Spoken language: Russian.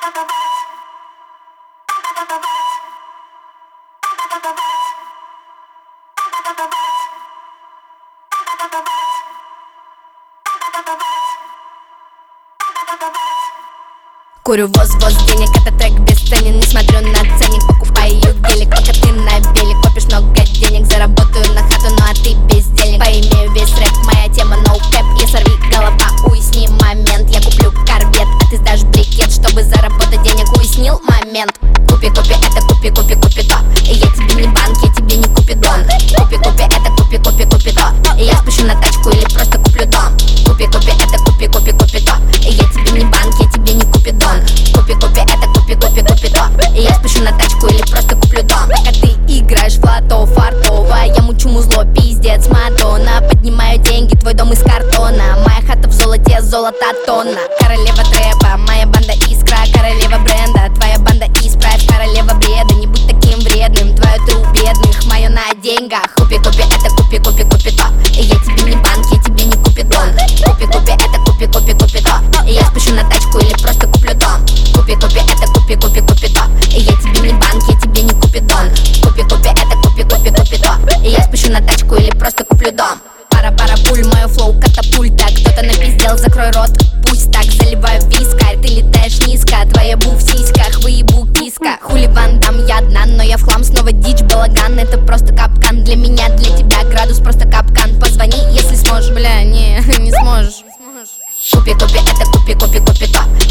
Курю воз денег, это трек бесценен. Не смотрю на ценник, покупаю гелик. Пока ты на велик копишь много денег, заработаю на хату, ну а ты бездельник. Поимею весь рэп, моя тема no cap. Я сорви голова, уясни момент. Я куплю корвет, а ты сдашь брикет, чтобы заработать денег. Уяснил момент? Купи это, купи то. И я тебе не банк, я тебе не купидон. Купи это, купи то. И я спущу на тачку или просто куплю дом. Купи это, купи то. И я тебе не банк, я тебе не купидон. Купи это, купи то. И я спущу на тачку или просто куплю дом. Пока ты играешь в лото фартово, я мучу музло, пиздец, Мадонна. Поднимаю деньги, твой дом из картона. Моя хата в золоте, золото тонна. Королева трэпа, моя банда искра. Королева бренда, твоя банда исправь. Королева бреда, не будь таким вредным. Твою ты у бедных, мою на деньгах. Купи это, купи то. И я тебе не банк, я тебе не купидон. Купи это, купи то. И я спущу на тачку или просто куплю дом. Купи это, купи то. И я тебе не банк, я тебе не купидон. Купи это, купи то. И я спущу на тачку или просто куплю дом. Пара пуль, мою флоу катапульта. Кто-то напиздел, закрой рот, пусть так. Заливаю вискарь, ты летаешь низко. Твоя бу в сиськах, выебу киска. Хули Ван Дам, я одна, но я в хлам. Снова дичь, балаган, это просто капкан. Для меня, для тебя градус просто капкан. Позвони, если сможешь. Бля, не сможешь. Купи это, купи то.